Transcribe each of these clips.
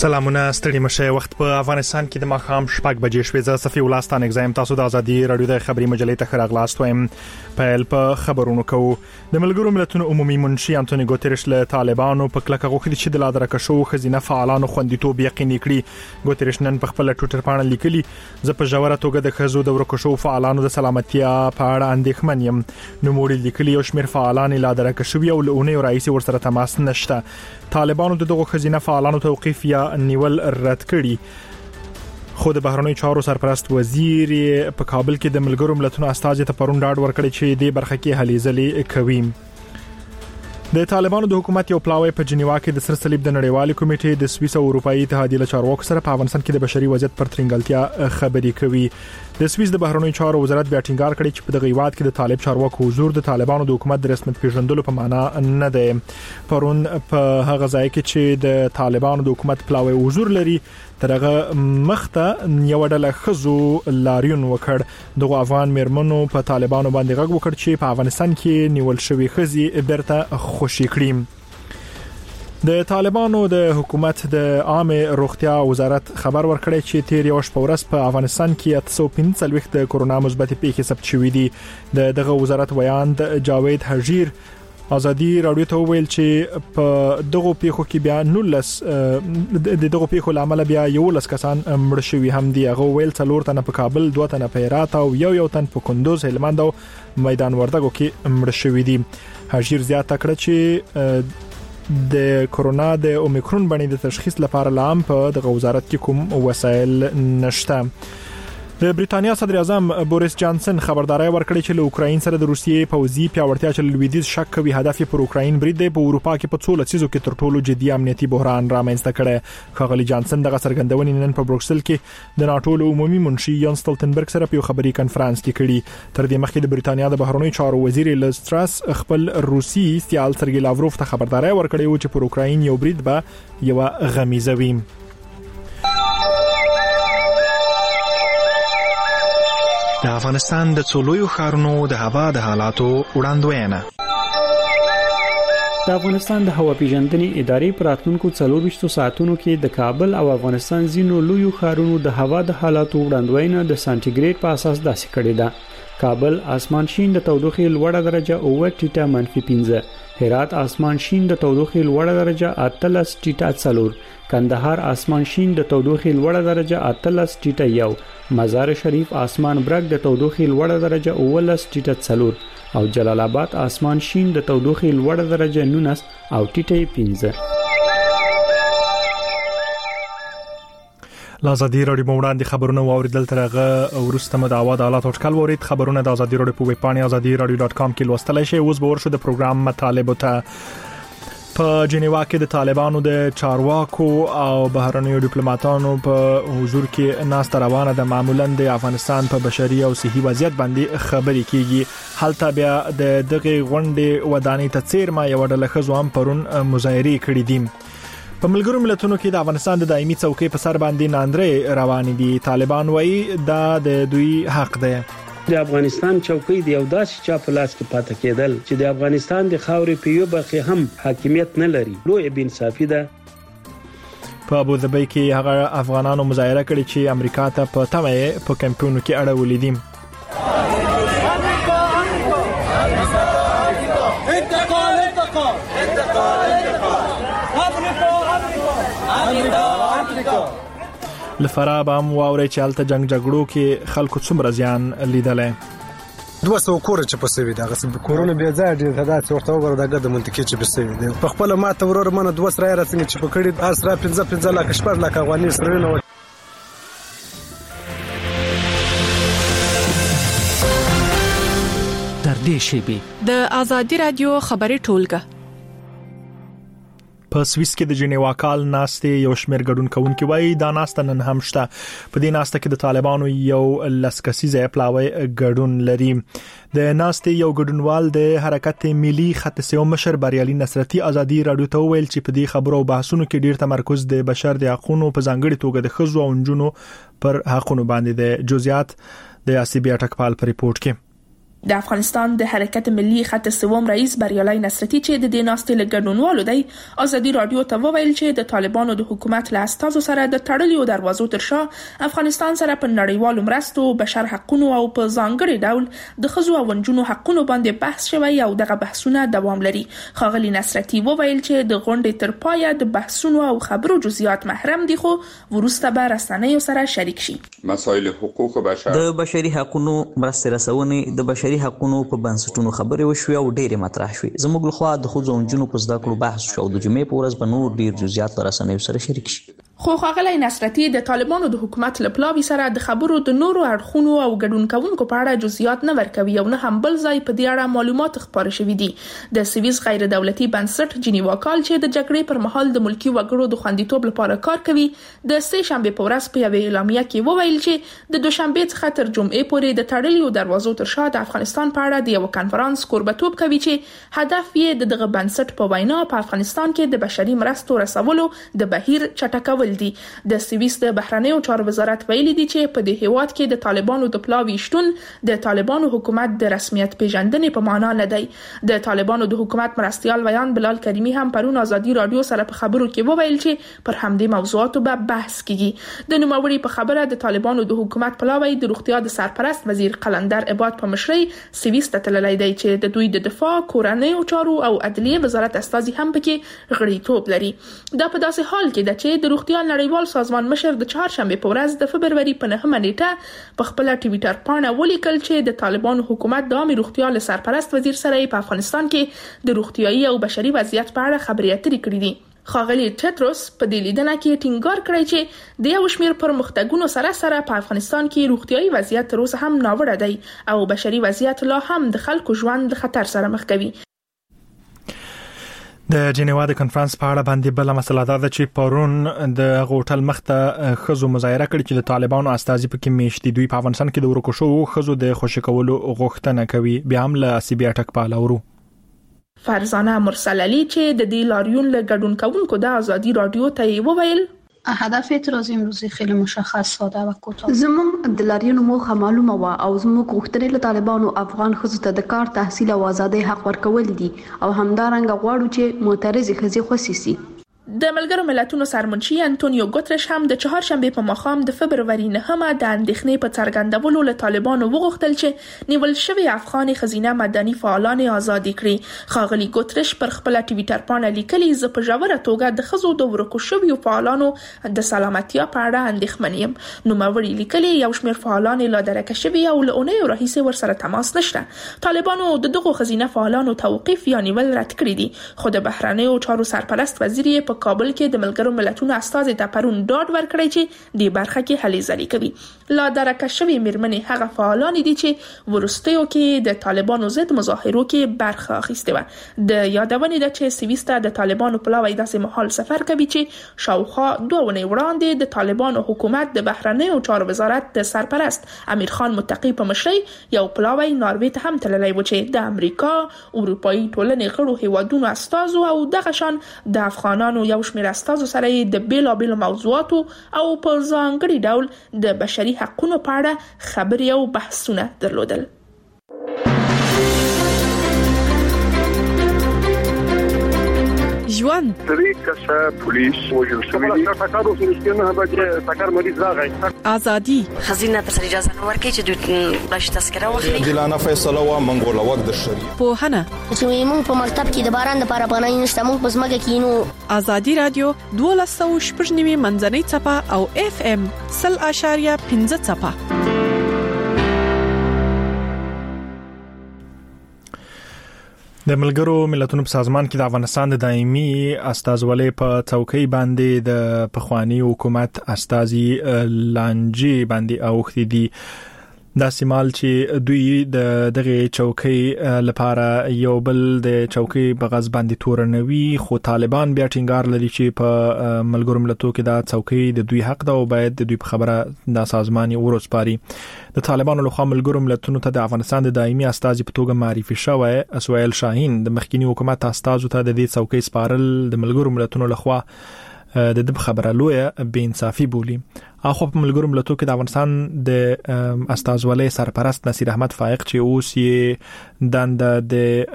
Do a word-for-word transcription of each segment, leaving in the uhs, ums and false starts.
سلامونه ستړي مشه وخت په افغانستان کې د ماښام شپږ بجې شوې زه صفي ولستان اگزایم تاسو د ازادي رادیو د خبري مجلې ته خراغلاست وایم په په خبرونو کو د ملګرو ملتونو عمومي منشي انټونی ګوتریش له طالبانو په کلکه غوښتي چې د لادرکه شو خزینه فعالانو خوندیتوب یقیني کړي ګوتریش نن په خپل ټوئیټر باندې لیکلي زه په جوړه توګه د خزو د ورکو شو فعالانو د سلامتیا په اړه اندېښمن یم نو موږ لیکلي او شمیر فعالان لادرکه شو او لونه رئیس ورسره تماس نشته طالبانو دغه خزینه فعالانو توقيف یا نیول رد کړي خو د بهرنیو چارو سرپرست وزیر په کابل کې د ملګرو ملتونو استازي ته پرون ډاډ ورکړی چې د برخه کې هلې ځلې کوي د طالبانو د حکومت یو پلاوی په جنیوا کې د سر صلیب د نړیوالې کمیټې د سویس او اروپאי اتحادیې له چارواکو سره په افغانستان کې د بشري وضعیت پر ترنګلتیا خبرې کوي د سویس د بهرنیو چارو وزارت بیا ټینګار کړی چې په دغه هیواد کې د طالب چارواکو حضور د طالبانو د حکومت د رسمیت پیژندلو په معنا نه دی پرون په هغه ځای کې چې د طالبانو د حکومت پلاوی حضور لري ترغه مخته یو ډله خزو لاریون وکړ دغه افغان مرمنو په طالبانو باندې غږ وکړ چې په افغانستان کې نیول شوی خزي برته خوشی کړي د طالبانو د حکومت د عامه روغتیا وزارت خبر ورکړی چې تیر یو شپه ورځ په افغانستان کې اته سوه پنځه څلوېښت د کورونا مثبت پیښې ثبت شوې دي د دغه وزارت ویاند جاوید حجیر ازادي رادیو ته ویل چې په دغه پیښو کې بیا نولس د دغه پیښو لامل بیا یو لس کسان مړ شوي هم دي هغه ویل څلور تنه په کابل دوه تنه په هرات او یو یو تن په کندوز هلمند او میدان وردګو کې مړ شوي دي حجیر زیاته کړ چې د کورونا د اومیکرون باندې د تشخیص لپاره لام په دغه وزارت کې کوم وسایل نشته د بریټانیا صدر اعظم بوریس جانسن خبرداري ورکړې چې له اوکرين سره د روسیې پوځي پیاوړتیا چې لویدیز شک کوي هدف پر اوکرين برید دی په اروپا کې په څو لسیزو کې تر ټولو جدي امنیتي بحران رامنځته کړي خغلی جانسن دغه څرګندونې نن په بروکسل کې د ناتو عمومي منشي یان سټولټنبرګ سره په خبري کانفرنس کې کړي تر دې مخکې د بریټانیا د بهرنیو چارو وزیر لستراس خپل روسي سیال سرګي لاوروف ته خبرداري ورکړې و چې پر اوکرين یو برید به یو غمیزه وي د افغانستان د څولویو ښارونو د هوا د حالاتو وړاندوینه د افغانستان د هوا پیژندنې ادارې پر راتلونکو څلور ویشت ساعتونو کې د کابل او افغانستان ځینو لویو ښارونو د هوا د حالاتو وړاندوینه د سانتیګریډ په اساس داسې کړې ده کابل اسمان شین د تودوخې لوړه درجه او ټیټه منفي پنځه هرات اسمان شین د تودوخې لوړه درجه اتلس ټیټه څلور کندهار اسمان شین د تودوخې لوړه درجه اتلس ټیټه یو مزار شریف آسمان برګ د تودوخې لوړه درجه اولس ټیټه څلور او جلال آباد آسمان شین د تودوخې لوړه درجه نونس او ټیټه پنځه لازادي رادیو موړاندې خبرونه واوریدل ترغه ورسته مداوا د حالات اټکل ورید خبرونه د ازادي رادیو په ویب پاڼه ازادي رادیو ډاټ کام کې لوستلای شئ اوس به ورشو د پروګرام مطالب ته په جنیوا کې د طالبانو د چارواکو او بهرنیو ډیپلوماټانو په حضور کې ناست روانه د معمولاً د افغانستان په بشري او صحي وضعیت باندې خبرې کیږي حالت بیا د دغه غونډې ودانۍ ته چیرما یو ډله خزو هم پرون مظاهره کړې دي په ملګرو ملتونو کې د افغانستان د دایمي څوکۍ په سر باندې ناندرې روان دي طالبان وایي دا د دوی حق دی د افغانستان چوکۍ د یو داسې چا په لاس کې پاتې کېدل چې د افغانستان د خاورې په یو برخه هم حاکمیت نه لري لوی بې انصافي ده په ابوظبي کې هغه افغانانو مظاهره کړې چې امریکا ته په تمه په کمپونو کې اړولې دي لفراب هم واوري چې حالت جنگ جګړو کې خلکو څومره زیان لیدلې دوه سو کور چې پسوي دا غسب کورونه بیا ځای دي دا چې ورته وګوره دا د منطقې چې پسوي دي په خپل ماته ورور منه دوه سره راځي چې پکړي اسره پنځه پنځه لک شپږ لک افغاني سره نه در دې شی د ازادي رادیو خبري ټولګه په سویس کې د جنیوا کال ناستې یو شمېر ګډون کوونکي وایي دا ناسته نن هم شته په دې ناسته کې د طالبانو یو لسکسیزه پلاوی ګډون لري د ناستې یو ګډونوال د حرکت ملي خط سیو مشر بریالي نصرتي ازادي رادیو ته ویل چې په دې خبرو او بحثونو کې ډیر تمرکز د بشر د حقوقو په ځانګړي توګه د خزو او نجونو پر حقوقو باندې د جزئیات د اسیبي اټکپال پر ریپورت کې د افغانستان د حرکت ملي خط سوم رئیس بریالي نصرتي چې د دې ناستې له ګډونوالو دی ازادي رادیو ته وویل چې د طالبانو د حکومت له استازو سره د تړلیو دروازو تر شا افغانستان سره په نړیوالو مرستو، بشر حقوقو او په ځانګړي ډول د ښځو او نجونو حقوقو باندې بحث شوی او دغه بحثونه دوام لري. ښاغلي نصرتي وویل چې د غونډې تر پایه د بحثونو او خبرو جزئیات محرم دي، خو وروسته به رسنیو سره شریک شي. مسائل حقوق بشر د بشري حقوقو مرستې رسونې د بشري حقوقو په بنسټونو خبرې وشوې او ډېرې مطرح شوې. زموږ لخوا د ښځو او نجونو په زده کړو بحث شو او د جمعې په ورځ به نور ډېر جزئیات له رسنیو سره شریک شي. خو ښاغلی نصرتي د طالبانو د حکومت له پلاوي سره د خبرو د نورو اړخونو او ګډون کوونکو په اړه جزئیات نه ورکوي او نه هم بل ځای په دې اړه معلومات خپاره شوي دي. د سویس غیر دولتي بنسټ جنیوا کال چې د جګړې پر مهال د ملکی وګړو د خوندیتوب لپاره کار کوي د سه شنبه په ورځ په یوې اعلامیه کې وویل چې د دوشنبه څخه تر جمعې پورې د تړلیو دروازو تر شا د افغانستان په اړه د یو کانفرنس کوربتوب کوي چې هدف یې د دغه بنسټ په وینا په افغانستان کې د بشري مرستو رسولو د بهیر چټکول دي. د سویس د بهرنیو چارو وزارت ویلي دی چې په دې هیواد کې د طالبانو د پلاوي شتون د طالبانو حکومت د رسمیت پیژندنې په معنا نه دی. د طالبانو د حکومت مرستيال ویان بلال کریمی هم پرون ازادي رادیو سره په خبرو کې وویل چې پر همدې موضوعاتو به بحث کیږي. د نوموړي په خبره د طالبانو د حکومت پلاوي د روغتیا د سرپرست وزیر قلندر عباد په مشرۍ سویس ته تللی دی چې د دوی د دفاع، کورنیو چارو او عدلیه وزارت استازي هم پکې غړیتوب لري. دا په داسې حال کې ده چې د روغتیا نړیوال سازمان مشر د چهارشنبه په ورځ د فبرवरी په نهمه نیټه په خپل ټوئیټر باندې ولیکل چې د طالبانو حکومت د عامه روغتیا له سرپرست وزیر سره په افغانستان کې د روغتیايي او بشري وضعیت په اړه خبرې اترې کړې دي. ښاغلي ټیدروس په دې لیدنه کې ټینګار کړی چې د یو شمېر پرمختګونو سره سره په افغانستان کې روغتیايي وضعیت تر اوسه هم ناوړه دی او بشري وضعیت لا هم د خلکو ژوند د خطر سره مخ کوي. د جنیوا د کنفرانس په اړه باندې بل مسله ده چې پرون د هوټل مخته خزو مظاهره کړې چې د طالبانو استازي پکې میشتي دوی په افغانستان کې د ورکو شو خزو د خوشی کولو غوښتنه کوي. بیا هم له سی بي اټک په لورو فرزانه مرسل علي چې د دې لاریون له ګډون کوونکو د ازادي رادیو ته وویل هدف اعتراض امروزی خیلی مشخص، ساده و کوتاه. زموږ د لاریون موخه معلومه و او زموږ غوښتنې له طالبانو افغان ښځو ته د کار، تحصیل او ازادۍ حق ورکول دي او همدارنګه غواړو چې معترضې ښځې خوشي شي. د ملګرو ملتونو سرمنشي انټونیو ګوترش هم د چهارشنبه په ماښام د فبرवरी نهمه د اندېښنې په څرګندولو له طالبانو وغوښتل چې نیول شوی افغان ښځینه مدني فعالان آزاد کړي. ښاغلي ګوترش پر خپل ټوئیټر باندې لیکلي زه په ژوره توګه د ښځو د ورکو شویو فعالانو د سلامتیا په اړه اندېښمن یم. نوموړي لیکلي یو شمېر فعالان لا درکه شوي او له اونیو راهیسې ورسره تماس نشته. طالبانو د دغو ښځینه فعالانو توقیف یا نیول رد کړی دي، خو د بهرنیو چارو سرپرست وزیر یې په کابل کې د ملګرو ملتونو استازي ته پرون ډاډ ورکړی چې د برخه کې هلې ځلې کوي. لا درکه شوی میرمنې هغه فعالان دي چې ورستیو کې د طالبانو ضد مظاهرو کې برخه اخیسته و. د یادونې ده چې سویس ته د طالبانو پلاوی داسې محل سفر کوي چې شاوخوا دوه ونې وړاندې د طالبانو حکومت د بهرنیو چارو وزارت د سرپرست امیر خان متقی په مشرۍ یو پلاوی ناروې ته هم تللی و چې د امریکا، اروپאי ټولنې غړو هیوادونو استازو او دغه شان د افغانانو یو شمېر استازو سره د بیلابیلو موضوعاتو او په ځانګړي ډول د بشري حقوقو په اړه خبرې او بحثونه درلودل. ژوند درې کسه پولیس وژل شوي دي. ټاکر اوس نشته نه به ټاکر مریض راغی. ازادي خزینه ته اجازه نه ورکړي چې دوی بلش تذکره واخلي. دلانه فیصله وا منګول وخت د شری په هنه چې موږ په مکتب کې د باران لپاره پناه نشته، موږ په ځمکه کې نو. ازادي رادیو دولس سوه شپږ نوي منځنۍ چپه او اف ام صفر اشاریه پنځه چپه. د ملګرو ملتونو په سازمان کې د افغانستان د دایمي استازولۍ په څوکۍ باندې د پخوانی حکومت استازي لانجی باندې اوختي دي. دا سیمال چې دوی د دغه چوکۍ لپاره یو بل د چوکۍ په غاز باندې تورنوي، خو طالبان بیا ټینګار لري چې په ملګرو ملتونو کې دا چوکۍ د دوی حق ده او باید د دوی په خبره د سازمان ورسپاري. د طالبانو لخوا ملګرو ملتونو ته د افغانستان د دایمي استازي په توګه معرفي شوی اسوایل شاهین د مخکینی حکومت استازو ته د دې چوکۍ سپارل د ملګرو ملتونو لخوا د دې خبره لویه بې انصافي بولي. اخو په ملګرو ملتونو کې د افغانستان د استازولۍ سرپرست نصیر احمد فائق چې اوس یې د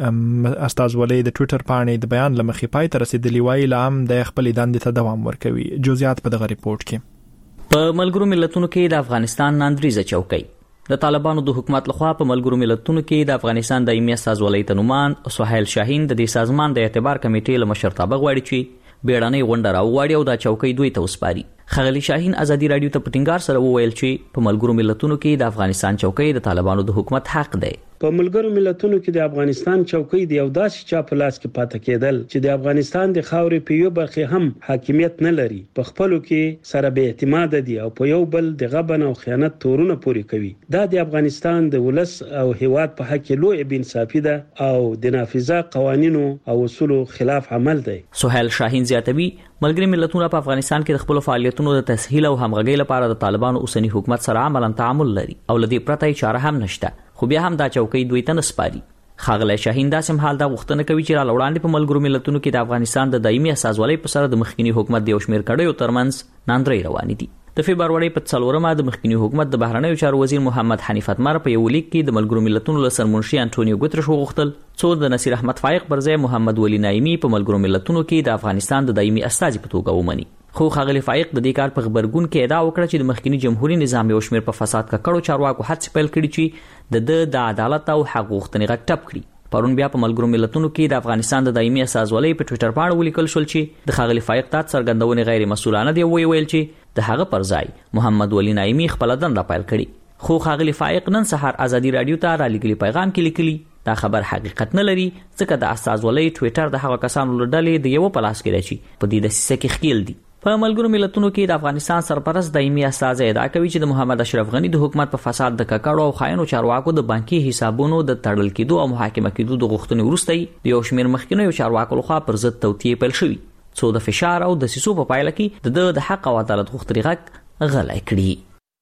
د استازولۍ د ټوئیټر باندې د بیان لمخې پای ته رسیدلی وایي لام د خپل دندې ته دوام ورکوي. جزئیات په دغه ریپورت کې. په ملګرو ملتونو کې د افغانستان ناندریزه چوکۍ د طالبانو د حکومت لخوا په ملګرو ملتونو کې د افغانستان دایمي استازولۍ تنومان سهیل شاهین د دې سازمان د اعتبار کمیټې له مشرتابه غواړي چې بیړنۍ غونډه راوغواړي او دا چوکۍ دوی ته وسپاري. خغلی شاهین ازادي رادیو ته په ټینګار سره وویل چې په ملګرو ملتونو کې د افغانستان چوکۍ د طالبانو د حکومت حق دی. په ملګرو ملتونو کې د افغانستان چوکۍ د یو داسې چا په لاس کې پاتې کېدل چې د افغانستان د خاورې په یو برخه هم حاکمیت نه لري، په خپلو کې سره به اعتماد دي او په یو بل د غبن او خیانت تورونه پوری کوي. دا د افغانستان د ولس او هیواد په حق کې لوی بې انصافي ده او د نافذه قوانینو او اصولو خلاف عمل دی. سهیل شاهین زیاتوي ملګري ملتونه په افغانستان کې د خپل فعالیتونو د تسهیل او همغږۍ لپاره د طالبانو اوسنی حکومت سره عملاً تعامل لري او لدی پرته چاره هم نشته، خو بیا هم دا چوکۍ دوی ته نسپاري. خغلی شاهین داسې حال دا غوښتنه کوي چې را لوړاندې په ملګرو ملتونو کې د افغانستان د دایمي استازولۍ په سره د مخکینی حکومت د یو شمېر کړیو ترمنځ ناندرۍ روانې دي. د فبرورۍ په څلورمه د مخکینی حکومت د بهرنیو چارو وزیر محمد حنیف اتمر په یو لیک کې د ملګرو ملتونو له سرمنشي انټونیو ګوترش وغوښتل څو د نصیر احمد فائق پر ځای محمد ولی نایمی په ملګرو ملتونو کې د افغانستان د دایمي استازي په توګه ومني. خو خغلی فائق د دې کار په خبرګون کې ادعا وکړه چې د مخکینی جمهوریت نظام یو شمېر په فساد ککړو چارواکو هڅې پیل کړي چې د د عدالت او حق غوښتنې غږ ټپ کړي. پرون بیا په ملګرو ملتونو کې د افغانستان د دایمي استازولۍ په ټوئیټر باندې ولیکل شول چې د خغلی فائق تات څرګندونې غیر مسؤلانه دی، ویل چې د هغه پر ځای محمد ولی نایمی خپل دنده پیل کړي. خو خغلی فائق نن سهار ازادي رادیو ته را لګلی پیغام کې لیکلي دا خبر حقیقت نه لري ځکه د استازولۍ ټوئیټر د هغه کسانو له ډلې د یو پلاس کې دی چې په دې دسیسه کې ښکیل دي. په ملګرو ملتونو کې د افغانستان سرپرست دایمي استازی ادعا کوي چې د محمد اشرف غنی د حکومت په فساد د ککړو او خاینو چارواکو د بانکي حسابونو د تړل کېدو او محاکمه کېدو د غوښتنې وروسته د یو شمېر مخکینیو چارواکو لخوا پر ضد توطیې پیل شوي څو د فشار او د سیسو په پایله کې د د حق او عدالت غوښتنې غږ غلی کړي.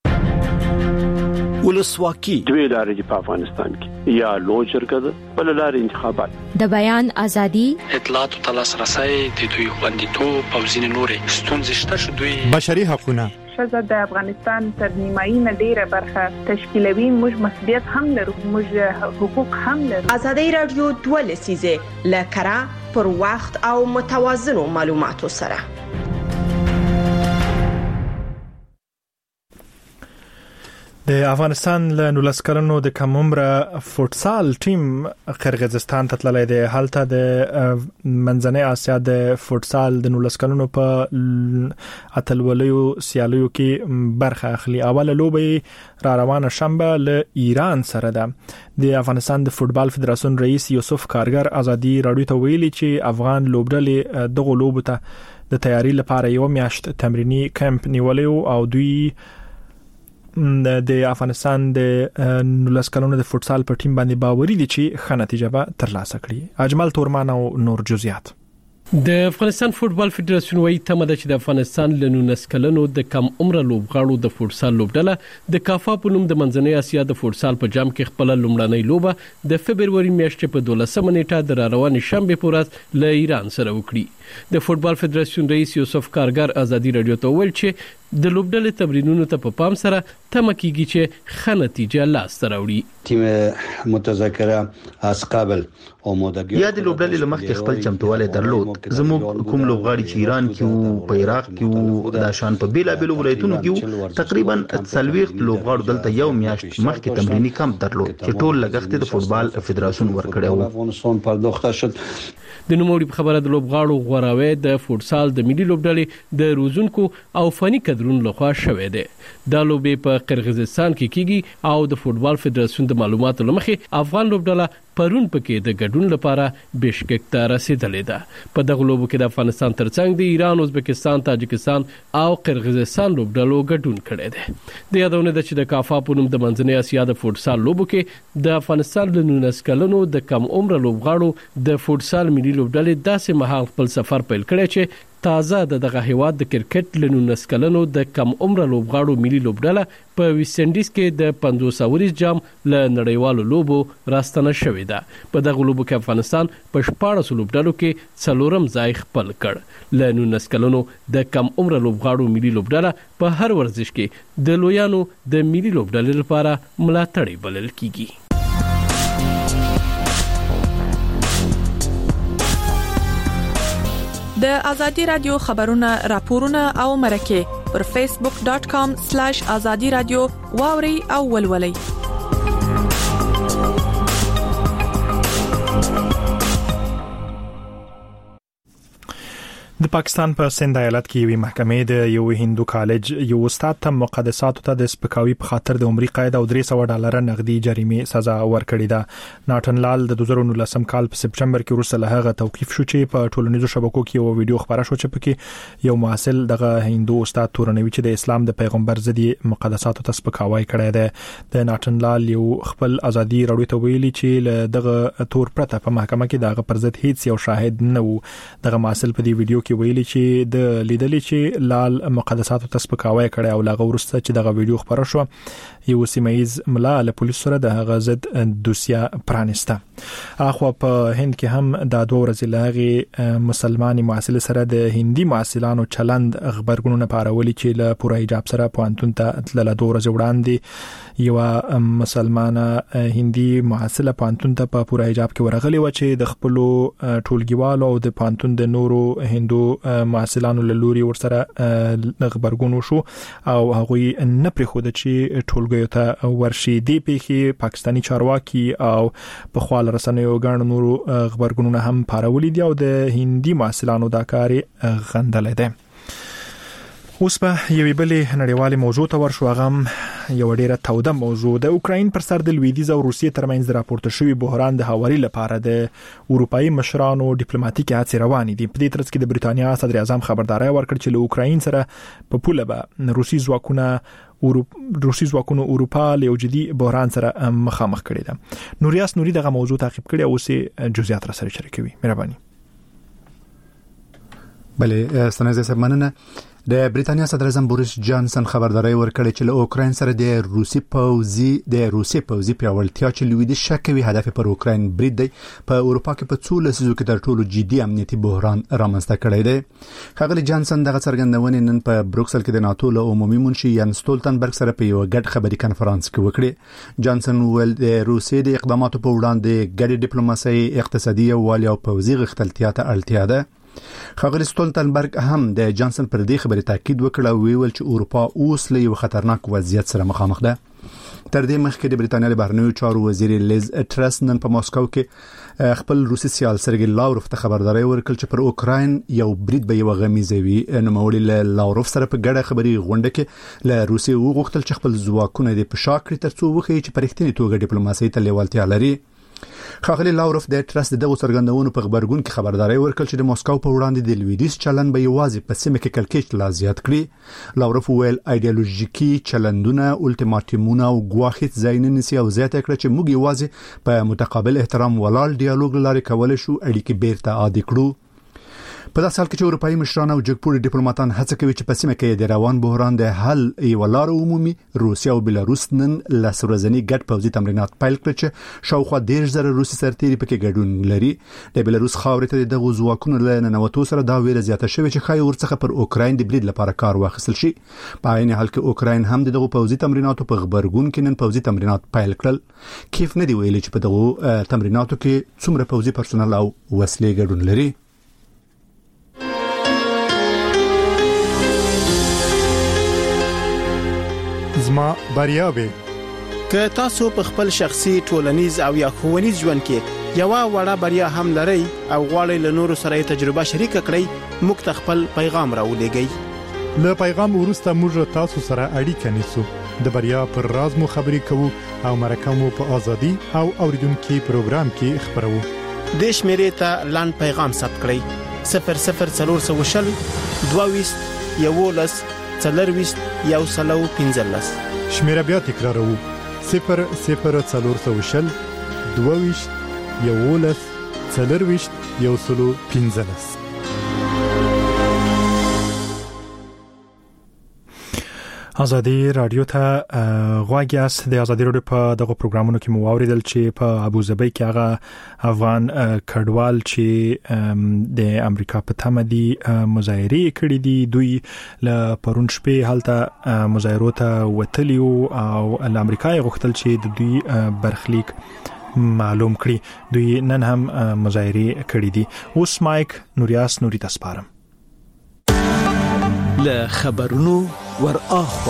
ولسواکي دوی لارې په افغانستان کې یا لوی جرګه ده بل لارې انتخابات د بیان ازادي اطلاعات او تلاسرسي د دوی خوندیتوب او ځینې نورې ستونزې شته شو دوی بشري حقوقونه ښځه د افغانستان تر نیمایي نه ډیره برخه تشکیلوي. موږ مسؤلیت هم لرو، موږ حقوق هم لرو. ازادي رادیو دوه لسیزه لکرا پر وخت او متوازنو معلوماتو سره. د افغانستان له نولس کلنو د کم عمره فوټسال ټیم قرغیزستان ته تللی دی. هلته د منځنۍ اسیا د فوټسال د نولس کلنو په اتلولیو سیالیو کې برخه اخلي. اوله لوبه را روانه شنبه له ایران سره ده. د افغانستان د فوټبال فدراسیون رئیس یوسف کارګر ازادي رادیو ته ویلي چې افغان لوبډلې دغه لوبو ته د تیاری لپاره یو میاشت تمرینی کمپ نیولی او دوی د افغانستان د نولس کلونو د فوټسال په ټیم باندې باوري دي چې ښه نتیجه به ترلاسه کړي. اجمل تورمان او نور جزئیات. د افغانستان فوټبال فدراسیون وايي تمه ده چې د افغانستان له نولس کلنو د کم عمره لوبغاړو د فوټسال لوبډله د کافا په نوم د منځنۍ اسیا د فوټسال په جام کې خپل لومړنۍ لوبه د فبرवरी میاشتې په دولسمه نیټه د روانې شنبه په ورځ له ایران سره وکړي. د فوټبال فدراسیون رئیس یوسف کارګر ازادي رادیو ته ویل چې د لوبډلې تمرینونو ته په پام سره تمه کیږي چې ښه نتیجه لاسته راوړي. تیم متذکره اس قابل او مودګي یا د لوبډلې لمخې خپل چمتواله درلود. زموږ کوم لوبغاړي چې ایران کې او په عراق کې او د شان په بیلا بیلو ولایتونو کې تقریبا څلويخ لوبغاړو دلته یو میاشت مخکې تمرینی کم درلود چې ټول لګښت د فوټبال فدراسیون ورکړی افغانستان پرداخته شد. د نوموړي په خبره د لوبغاړو غوراوي د فوټسال د ملي لوبډلې د روزونکو او فني کدرونو لخوا شوې ده. دا لوبې په قرغیزستان کې کیږي او د فوټبال فدراسیون د معلوماتو لمخې افغان لوبډله پرون پکې د ګډون لپاره بشکک ته رسیدلې ده. په دغه لوبو کې د افغانستان ترڅنګ د ایران، ازبکستان، تاجکستان او قرغیزستان لوبډلو ګډون کړی دی. د یادونه ده چې د کافا په نوم د منځنۍ اسیا د فوټسال لوبو کې د افغانستان له نولس کلنو د کم عمره لوبغاړو د فوټسال ملي لوبډلې داسې مهال خپل سفر پیل کړی چې تازه د دغه هیواد د کرکټ له نولس کلنو د کم عمره لوبغاړو ملي لوبډله په ویسټنډیز کې د پنځوس اوریز جام له نړیوالو لوبو راستنه شوې ده. په دغه لوبو کې افغانستان په شپاړس لوبډلو کې څلورم ځای خپل کړ. له نولس کلنو د کم عمره لوبغاړو ملي لوبډله په هر ورزش کې د لویانو د ملي لوبډلې لپاره ملاتړی بلل کیږي. د ازادي رادیو خبرونه راپورونه او مرکه پر فیسبوک ډاٹ کام سلیش ازادي رادیو واوري او ولولي. د پاکستان په سند ایالت کې یوې محکمې د یو هندو کالج یو استاد ته مقدساتو ته د سپکاوي په خاطر د عمري قید او درې سوه ډالر نقدي جریمه سزا ورکړې ده. ناټن لال د دوه زره نولسم کال په سپټمبر کې وروسته له هغه توقيف شو چې په ټولنیزو شبکو کې یو ویډیو خبره شو چې پکې یو محصل دغه هندو استاد تورنوي چې د اسلام د پیغمبر ضدي مقدساتو ته سپکاوی کړی دی. د ناټن لال یو خپل ازادي راډیو ته ویلي چې له دغه تور پرته په محکمه کې دغه پر ضد هیڅ یو شاهد نه وو. دغه محصل په دې ویډیو کې ویلي چې د لیدلې چې لال مقدساتو ته سپکاوی کړی او لاغه ورسته چې دغه ویډیو خبره شو یو سیمایز ملا له پولیسو سره د هغه ضد دوسیه پرانسته. اخو په هند کې هم د دوه ورځې لاغي مسلمانې محصل سره د هندي محصلانو چلند خبرګونونه پارولي چې له پوره حجاب سره پوهنتون ته تلله. دوه ورځې وړاندې یو مسلمانه هندي محصله پوهنتون ته په پوره حجاب کې ورغلې و چې د خپل ټولګیوالو او د پوهنتون د نورو هندو محصلانو له لوري ورسره خبرګون وشو او هغه نه پریخوده چې ټولګیو ته ورشي. دی پیخي پاکستانی چارواکي او په خپل رسنیو غاڼو نورو خبرګونونه هم پارولي دي او د هندي محصلانو دا کاری غندل دي. اوس په یوې بلې نړیوالې موضوع ته ورشو. غم یو ډیره توده موضوع د اوکراین پر سر د لویدیز او روسیې ترمنځ د راپورته شوی بحران د هواري لپاره د اروپאי مشرانو ډیپلوماټیکي هڅې روانې دي. په دې ترڅ کې د بریټانیا صدر اعظم خبرداري ورکړه چې له اوکراین سره په پوله به روسي ځواکونه روسي ځواکونو اروپا له جدي بحران سره مخامخ کړي ده. نوریاس نوري دغه موضوع تعقیب کړي او سه جزئیات را سره شریکوي. مهرباني. بله ستنه زه مننه. د بریټانیا صدر اعظم بوریس جانسن خبرداري ورکړه چې له اوکراین سره د روسي پوځي د روسي پوځي پیاوړتیا چې لویدیځ شکوي هدف پر اوکراین برید دی په اروپا کې په څو لسیزو کې تر ټولو جدي امنیتي بحران رامنځته کړی دی. خغلی جانسن دغه څرګندونې نن په بروکسل کې د ناتو له عمومي منشي یان سټولتنبرګ سره په یو ګډ خبري کانفرنس کې وکړي. جانسن ویل د روسي د اقداماتو په وړاندې ګډ ډیپلوماسي اقتصادي والي او پوځي غښتلتیا ته اړتیا ده. خغلی سټولتنبرګ هم د جانسن پر دې خبرې تاکید وکړ او ویل چې اروپا اوس له یو خطرناک وضعیت سره مخامخ ده. تر دې مخکې د بریټانیا د بهرنیو چارو وزیر لیز ټرس نن په ماسکو کې خپل روسي سیال سرګي لاوروف ته خبرداري ورکړه چې پر اوکراین یو برید به یو غمیزوي. نوموړي له لاوروف سره په ګډه خبري غونډه کې له روسي وغوښتل چې خپل ځواکونه د پښاکړي ترڅو وخی چې پر اختیاري توګه ډیپلوماسي ته لیوالتیا لري. خغلی لاوروف د ټرست دغه څرګندونو په خبرګون کې خبرداري ورکړه چې د ماسکو په وړاندې د لویدیځ چلن به یوازې په سیمه کې کلکېچ لا زیات کړي. لاوروف ویل ایدئولوژیکي چلندونه الټیماټیمونه او غواخت زاینن سي او زیاته کړ چې موږ یوازې په متقابل احترام ولال ډیالوګ لارې کولای شو اړیکې بیرته عادي کړو. په داسې حال کې چې اروپאי مشران او جګپوړي ډیپلوماټان هڅه کوي چې په سیمه کې د روان بحران د حل یو لار عمومي روسیا او بلاروس نن لاس ورځنی ګډ پوځي تمرینات پیل کړ چې شاوخوا ډیر زره روسي سرتیري پکې ګډون لري. د بلاروس خاورې ته د غوځواکونو له ننوتو سره دا ویره زیاته شوې چې خای ورڅخه پر اوکراین د برید لپاره کار واخیستل شي. په عین حال کې اوکراین هم دغه پوځي تمریناتو په خبرګون کې نن پوځي تمرینات پیل کړل. کیف نه دی ویلي چې په دغه تمریناتو کې څومره پوځي پرسونل او وسلې ګډون لري. زما بریاوي که تاسو په خپل شخصي ټولنیز او یا ښوونیز ژوند کې یو وړه بریا هم لرئ او غواړئ له نورو سره تجربه شریک کړئ موږ ته خپل پیغام راولېږئ. له پیغام وروسته موږ تاسو سره اړیکه نیسو. د بریا پر راز مو خبرې کوو او مرکه مو په ازادي او اوریدونکو پروګرام کې خبرو. د شمیرې ته لاند پیغام ثبت کړئ صفر صفر څلور سوه شل دوه ویشت یولس څلرويشت یو سلو پنځلس. شمیره بیا تکراروو صفر صفر څلور سوه شل دوه ویشت یولس څلرويشت یو سلو پنځلس. ازادي رادیو ته غواګیاست. د ازادي رادیو په دغه پروګرامونو کې مو اوریدل چې په ابوظبي کې هغه افغان کډوال چې د امریکا په تمه دي مظاهره کړې دي، دوی له پرون شپې هلته مظاهرو ته وتلیو او له امریکا یې غوښتل چې د دوی برخلیک معلوم کړي. دوی نن هم مظاهره کړې دي. اوس مایک نوریاس نوري تاسپارم له خبرونو ور اخوا.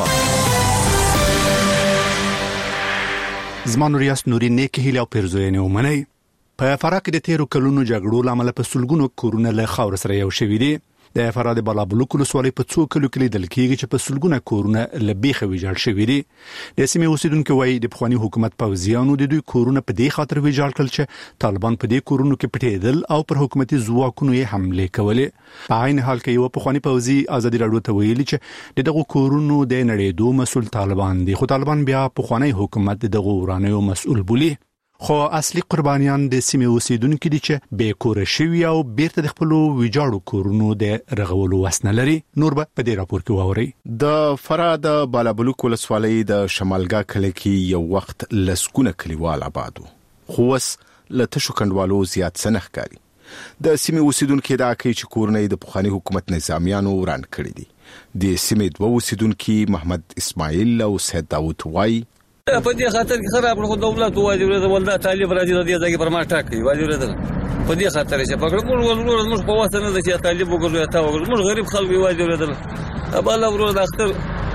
زما نوریاس نوري نیک هیله او پیرزوینه ومني. په فراه کې د تیرو کلونو جګړو لامل په سلګونو کورونه له خاور سره یو شوي دي. د فراه د بالابلوک ولسوالۍ په څو کلو کې لیدل کېږي چې په سلګونه کورونه له بیخه ویجاړ شوي دي. د سیمې اوسیدونکو وایي د پخواني حکومت پوځیانو د دوی کورونه په دې خاطر ویجاړ کړل چې طالبان په دې کورونو کې پټېدل او پر حکومتي ځواکونو یې حمله کولې. په عین حال کې یو پخواني پوځي ازادي رادیو ته ویلي چې دغه کورونو د نړېدو مسؤل طالبان دي، خو طالبان بیا پخواني حکومت دغه ورانیو مسؤل بولي. خو اصلي قربانيان د سیمې اوسیدونکو دي چې بې کور شوي او بیرته د خپل ویجاړو کورونو د رغولو وسنه لري. نور به په دې راپور کې واوري. د فراه د بالابلوک ولسوالۍ د شمالګا کلی کې یو وخت لسګونه کلیوال آبادو، خو اوس له تشو کډوالو زیات سنخ کاری. د سیمې اوسیدونکو دا کوي چې کورونه د پخواني حکومت نظامیانو وران کړی دي. د سیمې دوه اوسیدونکو محمد اسماعیل او سید داوود وای په دې خاطر کې خراب خو دولت واجب لري ولدا طالب راځي د دې ځای پر ما ټاکي واجب لري په دې خاطر چې پکړ موږ ورور موږ په واسطه نه چې طالب وګورو تا وګورو موږ غریب خلک واجب لري. اباله ورور د اختر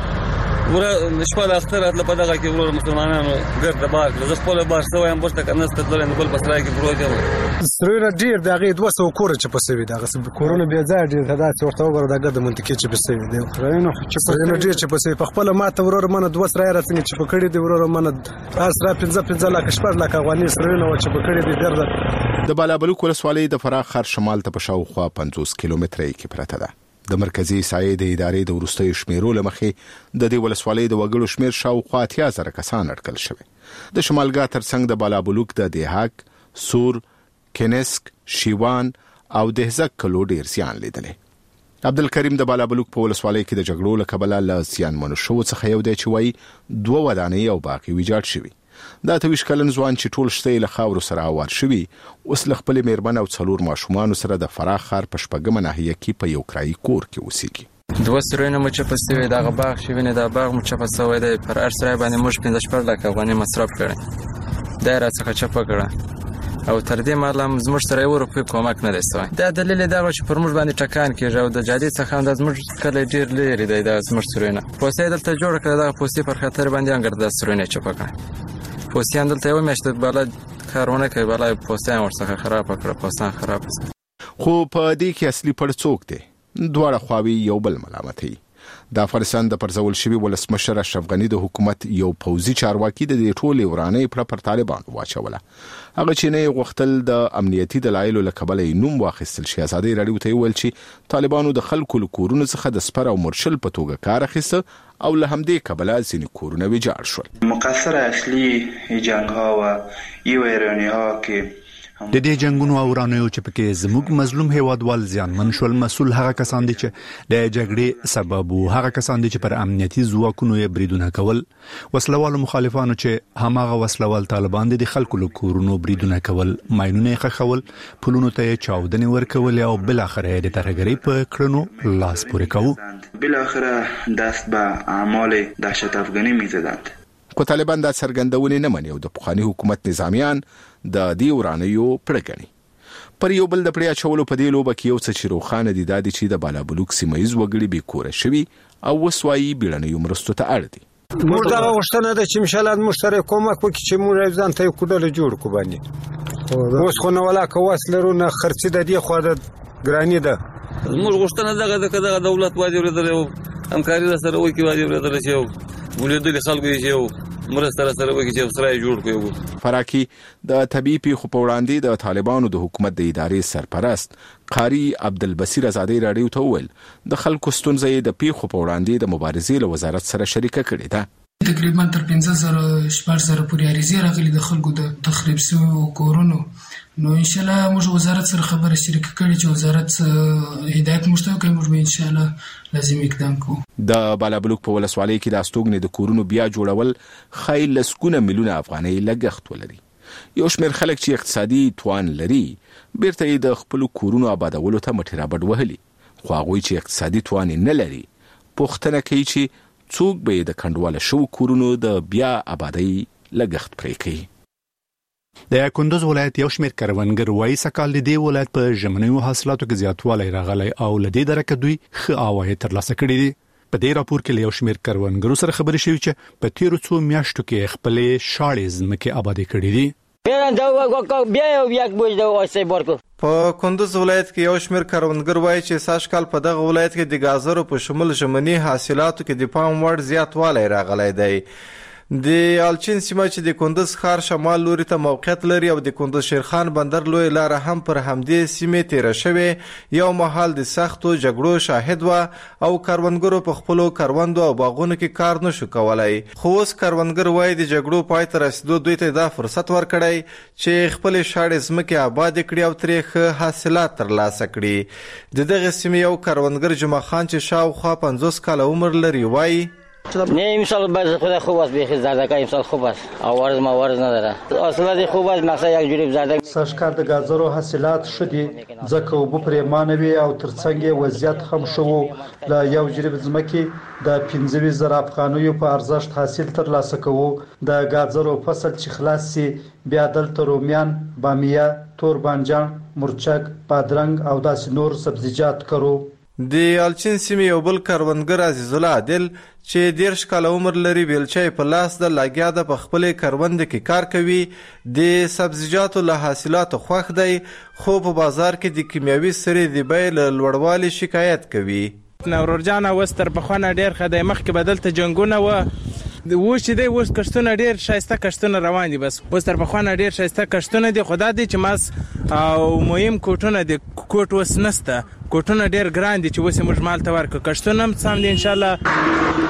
ور نشپاله اختر اتل په دغه کې ورور مسلمانانو ګرد بار د خپل بار سوې هم بوسته کنه ستل نه بل پسرای کې پروت دی. سره ډیر دغه دوه سو کور چې پسوي دغه کورونه بیا ځای ډیر دا چې ورته وګوره دغه د منطقې چې پسوي دی خرینو چې په ډیر چې پسوي په خپل ماته ورور منه دوه سره راځي چې په کړي دی ورور منه اسره پنځه پنځه لک شپږ لک افغاني سره نو چې په کړي دی درد. د بالابلوک ولسوالۍ د فراه خار شمال ته په شاوخوا پنځوس کیلومتره کې پرته ده. د مرکزی سایې د ادارې د ورستۍ شمیرو لمخې د دې ولسوالۍ د وګړو شمیر شاوخوا اتیا زره کسان اټکل شوی. د شمالګا ترڅنګ د بالابلوک د دیهاک، سور، کنسک، شیوان او دهزک کلو ډیر زیان لیدلی. عبدالکریم د بالابلوک په ولسوالۍ کې د جګړو له کبله له زیانمنو شوو څخه یو دی چې وایي دوه ودانۍ او باقي ویجاړ شوي. دا تویش کلن ځوان چې ټول شته له خاورو سره اوار شوي اوس له خپل میرمن او څلور ماشومان سره د فراه ښار په شپږمه ناحیه کې په یو کرایي کور کې اوسېږي. دوه سرونه مو چپه سوي دغه باغ شوی نه دا باغ مو چپه سوی دی پر هر سره باندې موږ پنځه شپږ لک افغاني مصرف کړی دا راڅخه چپه کړه او تر دې مهاله زموږ سره یو روپۍ کومک نه دی سوی. دا دلیل دا و چې پر موږ باندې ټکان کېږي او د جادې څخه هم د زموږ کلی ډېر لرې دی دا زموږ سرونه پوستې دلته جوړه کړه دغه پوستې پر خطر باندې انګر دا سرونه چپه کړه. پوستیان دلته یو میاشت بالا کارونه کوي بالا پوستیان ورڅخه خراب کړه پوستان خراب. خو په دې کې اصلي پړ څوک دی؟ دواړه خواوې یو بل ملامتوي. د افغانستان د پرځول شوي ولسمشر اشرف غني د حکومت یو پوځي چارواکي د دې ټولې ورانۍ پر پر طالبانو واچوله. هغه چې نه غوښتل د امنیتي دلایلو له کبله نوم واخیستل شي. ازادي رادیو ته ویل چې طالبانو د خلکو له کورونو څخه د سپر او مرشل په توګه کار اخیسته او له همدې کبله ځینې کورونه ویجاړ شول. مقصر اصلي جنگ ها و یو ایرانی ها که د دې جنگونو او ورانیو چې پکې زموږ مظلوم هیوادوال زیانمن شول مسؤل هغه کسان دي چې د جګړې سبب وو، هغه کسان دي چې پر امنیتي ځواکونو یې بریدونه کول، وسلوالو مخالفانو چې هماغه وسلوال طالبان دي د خلکو له کورونو بریدونه کول، ماینونه یې ښخول، پلونو ته یې چاودنې ورکول او بل اخر د ترهګرۍ په کړنو لاس پورې کوو. بل اخر دست به اعمال دهشت افغانی می‌زدند. کو طالبان دا څرګندونه نه مني او د پخواني حکومت نظامیان د دې ورانیو پړګني. پر یو بل د پړیا چولو په دې لوبه کې یو څه چې روخانه دي د دې چې د بالابلوک سیمایز وګړي به کور شوي او وسوایي بیړنیو مرستو ته اړ دي. موږ دا غوښتنه ده چې مشالات مشترک کومک وکړي چې موږ ځان ته یو کوډل جوړ کو باندې اوس خو نه ولا کوس لرونه خرڅ د دې خو د ګرانی ده. موږ غوښتنه دغه دغه دولت واجب لري او همکاري سره وکړي واجب لري چې ولې د خلکو یې مرسته سره وکړي چې سره جوړ کړي. فراکی د طبيعي پیښو په وړاندې د طالبانو د حکومت د ادارې سرپرست قاری عبدالبصیر ازادي رادیو ته وویل د خلکو ستونزې د پیښو په وړاندې د مبارزې له وزارت سره شریکه کړې ده. تقریبا تر پنځه زره شپږ زره پورې عریضې راغلي د خلکو د تخریب شویو کورونو. نو ان شاء الله موږ وزارت سره خبره شریک کړي چې وزارت هدایت مشته کوي، موږ به ان شاء الله لازم اقدام کوو. د بالابلوک په ولسوالۍ کې د استوګنې د کورونو بیا جوړول خای لسګونه میلیونه افغانۍ لګښت ولري. یو شمېر خلک چې اقتصادي توان لري بیرته د خپل کورونو آبادولو ته مټې رابډ وهلي، خو هغوی چې اقتصادي توان نه لري پوښتنه کوي چې څوک به د کنډواله شو کورونو د بیا آبادی لګښت پرې کوي. د کندوز ولایت یو شمېر کروندګر وایي سکهال د دې ولایت په ژمنیو حاصلاتو کې زیاتوالی راغلی او لدې درکه دوی ښه عواید ترلاسه کړي دي. په دې راپور کې یو شمېر کروندګرو سره خبرې شوې چې په تیرو څو میاشتو کې خپلې شاړې ځمکې آبادې کړي دي. په کندوز ولایت کې یو شمېر کروندګر وایي چې سږ کال په دغه ولایت کې د ګازرو په شمول ژمني حاصلاتو کې د پام وړ زیاتوالی راغلی دی. د الچین سیمه چې د کندوز ښار شمال لوري ته موقعیت لري او د کندوز شیرخان بندر لوی لاره هم پر همدې سیمې تیره شوې یو مهال د سختو جګړو شاهد وه او کروندګرو په خپلو کروندو او باغونو کې کار نشو کولی. خو اوس کروندګر وایي د جګړو پای ته رسېدو دوی ته دا فرصت ورکړی چې خپلې شاړې ځمکې آبادې کړي او ترې ښه حاصلات ترلاسه کړي. د دغې سیمې یو کروندګر جمعه خان چې شاوخوا پنځوس کاله عمر لري وایي نه امسال باز خدا خوب است بیخی زردکا امسال خوب است آوارز موارز نداره اصلا خوب است مثلا یک جوری زردک ساشکار د گازرو حاصلات شدي ځکه وب پرېمانوي او ترڅنګ وضعیت هم شو لا یو جریب ځمکې د پنځه زره افغانیو په ارزښت حاصل ترلاسه کوو. د گازرو فصل چې خلاص سي بیا دلته رومیان، بامیه، تور بانجان، مرچک، بادرنګ او داسې نور سبزیجات کرو. د الچین سیمې یو بل کروندګر عزیز الله عادل چې دیرش کاله عمر لري بیلچې په لاس د لاګیا د په خپلې کرونده کې کار کوي. د سبزیجاتو له حاصلاتو خوښ دی خو په بازار کې د کیمیاوي سرې د بیې له لوړوالي شکایت کوي. نورور جان اوس تر پخوانه ډېر ښه دی، مخکې به دلته جنګونه وه، اوس چې دی اوس کښتونه ډېر ښایسته کښتونه روان دي. بس اوس تر پخوانه ډېر ښایسته کښتونه دي، خو دا دی چې ماس او مهم کوټونه دي، کوټ اوس نشته، کوټونه ډېر ګران دي چې اوس یې موږ مال ته ورکړو. کښتونه هم سم دي انشاءالله.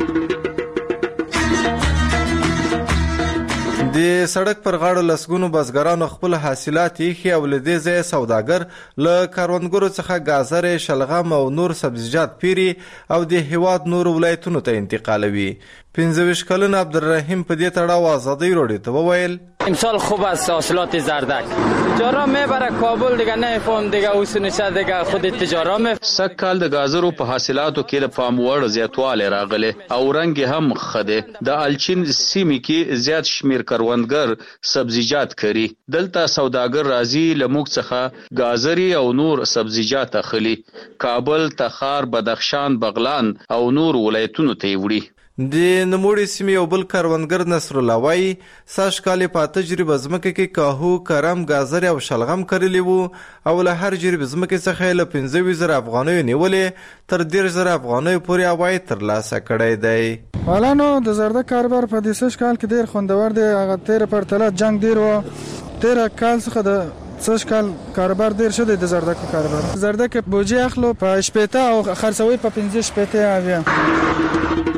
د سړک پر غاړو لسګونو بزګرانو خپل حاصلات ایښي او له دې ځایه سوداګر له کروندګرو څخه ګازرې، شلغم او نور سبزیجات پیري او د هیواد نورو ولایتونو ته انتقالوي. پنځه ویشت کلن عبدالرحیم په دې تړاو آزادۍ راډیو ته وویل امسال خوب است حاصلات زردک تجارا میبره کابل دیگه نمیفهم دیگه اوس نشه دیگه خود تجارا می سکهال د گازرو په حاصلاتو کې د پام وړ زیاتوالی راغلی او رنګ هم خده. د الچین سیمې کې زیات شمیر کروندګر سبزیجات کری. دلته سوداګر راځي له موږ څخه گازري او نور سبزیجات اخلي. کابل، تخار، بدخشان، بغلان او نور ولایتونو ته وړي. د نموړي سیمې یو بل کروندګر نصر الله وایي سږ کال په تجربه ځمکه کې کاهو، کرم، ګازرې او شلغم کرلی وو او له هر جریب ځمکې څخه له پنځه زره افغانیو نیولې تر دېرش زره افغانیو پورې عواید ترلاسه کړی دی. حالا نو د زردک کاروبار په دې سږ کال کې ډېر خوندور دی. هغه تېره پرتله جنګ ډېر و، تېره کال څخه د سږ کال کاروبار ډېر ښه دی. د زردکو کاروبار زردک بوجې اخلو په شپېته او خرڅوي په پنځه شپېته اویا.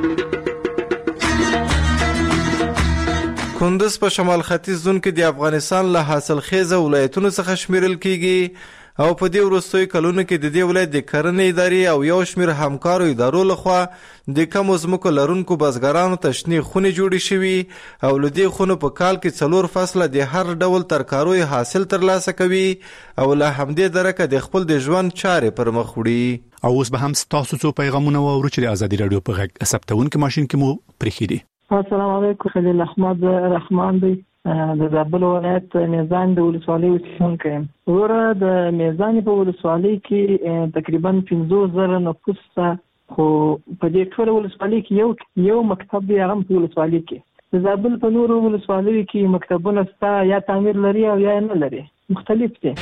کندوز په شمال ختیځ زون کې د افغانستان له حاصلخیزه ولایتونو څخه شمیرل کیږي او په دې وروستیو کلونو کې د دې ولایت د کرنې ادارې او یو شمیر همکارو ادارو لخوا د کمو ځمکو لرونکو بزګرانو ته شنې خونې جوړې شوي او له دې خونو په کال کې څلور فصله د هر ډول ترکاروی حاصل ترلاسه کوي او له همدې درکه د خپل د ژوند چارې پر مخ وړي. او اوس به هم تاسو څو پیغامونه واورو چې د ازادي رادیو په غږ ثبتونکو ماشين کې مو پرېښي دي. السلام علیکم، خلیل احمد رحمان دی د زابل ولایت میزان د ولسوالۍ اوسیدونکی یم. وروره د میزان په ولسوالۍ کې تقریبا پنځوس زره نفوس ته، خو په دې ټوله ولسوالۍ کې یو یو مکتب دی، هغه په ولسوالۍ کې. د زابل په نورو ولسوالیو کې مکتبونه شته، یا تعمیر لري او یا نه لري، مختلف دي.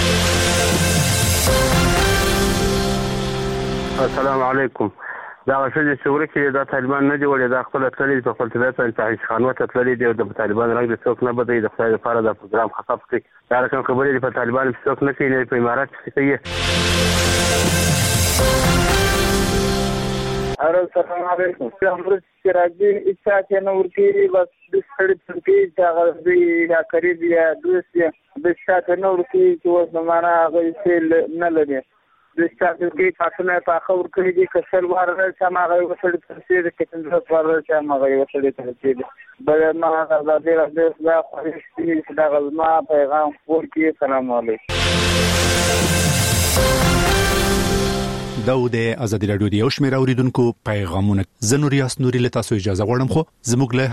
السلام علیکم. دا غشل شوري چې دا طالبان نه دی ولې دا خپل تللی په خپل طبيعت ته خانوت تللی دی د طالبان رنګ د څوک نه بدای د خدای لپاره دا پروګرام خطاب کړي. دا رقم خبرې په طالبان څوک نه کوي، نه په امارات کې کوي. السلام علیکم امروز چې راځي اچھا نه ورکی بس د ستړي څنګه چې هغه دی قریب یا دوست یا د شاته نه ورکی چې وس معنا هغه څه نه لري د شاته کې پاتنه پاخه ورکړي دي کسل واره چې ما هغه وسړي ترسي د کتن واره چې ما هغه وسړي ترسي بل ما هغه د دې د خوښي د غلما پیغام ورکی سلام علیکم دا د ازادي رادیو د یو شمېر اوریدونکو پیغامونه زنوریاس نوري له تاسو اجازه غواړم خو زموږ له